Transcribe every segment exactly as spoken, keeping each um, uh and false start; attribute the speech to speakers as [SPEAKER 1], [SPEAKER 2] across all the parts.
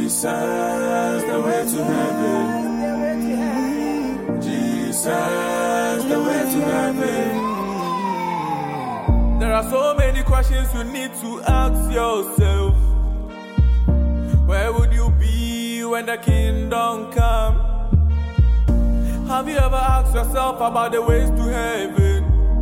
[SPEAKER 1] Jesus, the way to heaven. Jesus, the way to heaven.
[SPEAKER 2] There are so many questions you need to ask yourself. Where would you be when the kingdom comes? Have you ever asked yourself about the ways to heaven?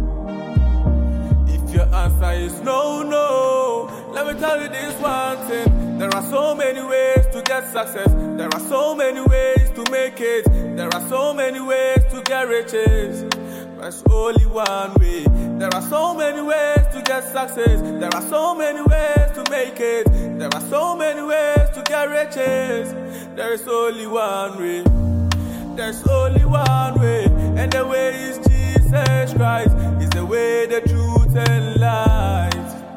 [SPEAKER 2] If your answer is no, no, let me tell you this one thing. There are so many ways to get success. There are so many ways to make it. There are so many ways to get riches. There's only one way. There are so many ways to get success. There are so many ways to make it. There are so many ways to get riches. There is only one way. There's only one way. And the way is Jesus Christ. Is the way, the truth, and light.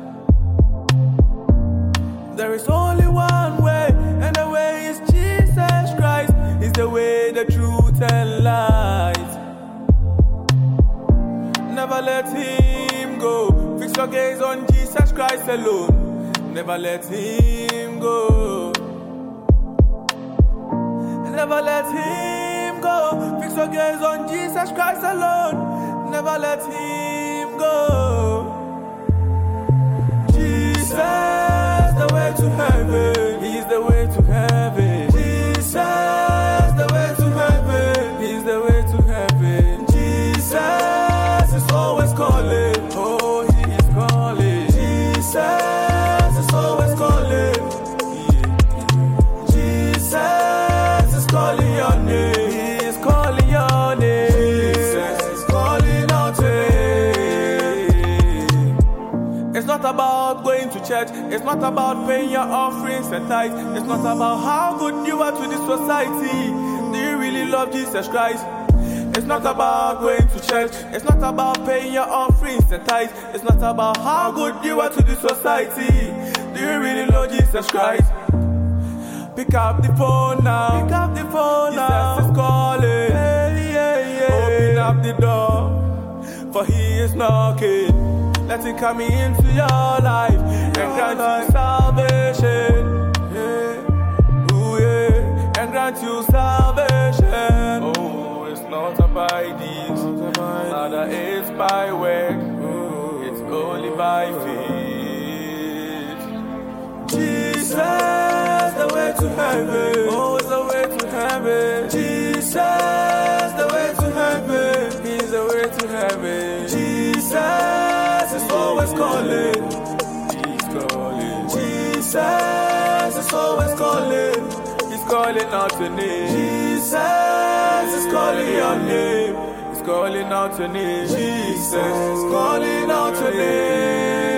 [SPEAKER 2] There is only one way. And the way is Jesus Christ. Is the way, the truth, and light. Never let him go. Fix your gaze on Jesus Christ alone. Never let him go. Never let him go. Fix your gaze on Jesus Christ alone. Never let him go. Jesus, the way to heaven. He's the way to heaven. Jesus, the way to heaven. He's the way to heaven. Jesus is always calling. Oh, he is calling. Jesus is always calling. Yeah. Jesus is calling your name. He is calling your name. Jesus is calling out to you. It's not about going to church. It's not about paying your offerings and tithes. It's not about how good you are to this society. Do you really love Jesus Christ? It's not about going to church. It's not about paying your offerings and tithes. It's not about how good you are to the society. Do you really love Jesus Christ? Pick up the phone now. Pick up the phone now. Jesus is calling. Hey, yeah, yeah. Open up the door, for he is knocking. Let him come into your life and grant you salvation. Yeah. Ooh, yeah. And grant you salvation. Oh, it's not by deeds, neither it's by work. It's only by faith. Jesus, the way to heaven. Oh, it's the way to heaven. Jesus, the way to heaven. He's the way to heaven. Jesus is always calling. He's calling. Jesus is always calling. He's calling out your name. Jesus is calling your name. He's calling out your name. Jesus is calling out your name.